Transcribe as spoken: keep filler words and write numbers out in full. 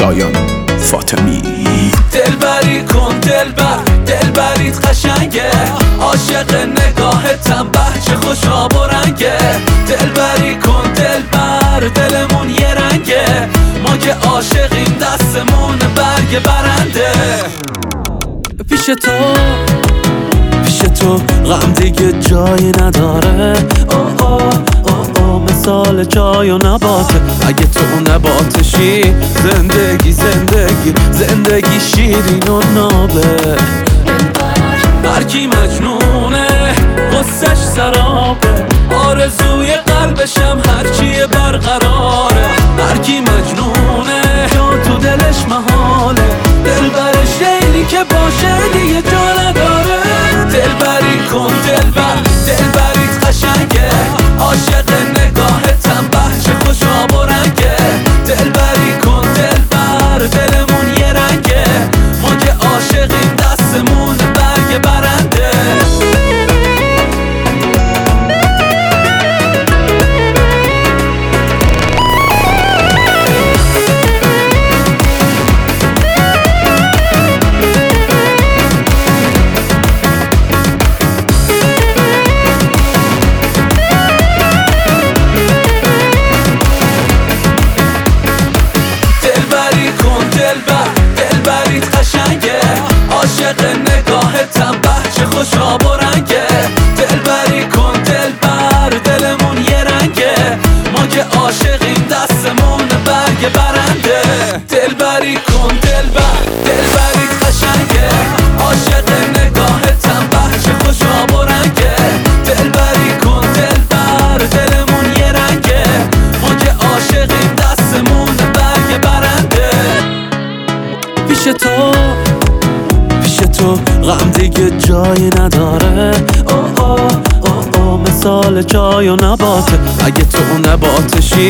شایان فاطمی. دلبری کن دلبر، دلبریت قشنگه، عاشق نگاهتم بچه خوشا برنگه. دلبری کن دلبر، دلمون یه رنگه، ما که عاشقیم دستمون برگ برنده. پیش تو پیش تو غم دیگه جایی نداره، او او او او مثال چای و نباته. اگه تو نباتشی زندگی زندگی زندگی شیرین و نابه. هرکی مجنونه غصش سرابه، آرزوی قلبشم هرچیه برقراره. هرکی مجنونه جا تو دلش محاله، دلبرش شیلی که باشه دیگه جا نداره. دلبری کن دلبر، دلبریت قشنگه، عاشق نگاهتم بچه خوشا برنگه. دلبری کن دلبر، دلمون یه رنگه، ما که عاشقیم دستمون برگ برنده. دلبریت قشنگه، عاشق نگاهتم بچه خوشا برنگه. دلبری کن دلبر، دلمون یه رنگه، ما که عاشقیم دستمون برگ برنده. دلبری کن دلبر، دلبریت قشنگه، عاشق نگاهتم بچه خوشا برنگه. دلبری کن دلبر، دلمون یه رنگه، ما که عاشقیم دستمون برگ برنده. پیش تو پیش تو غم دیگه جایی نداره، او او او او مثال چای و نباته. اگه تو نباتشی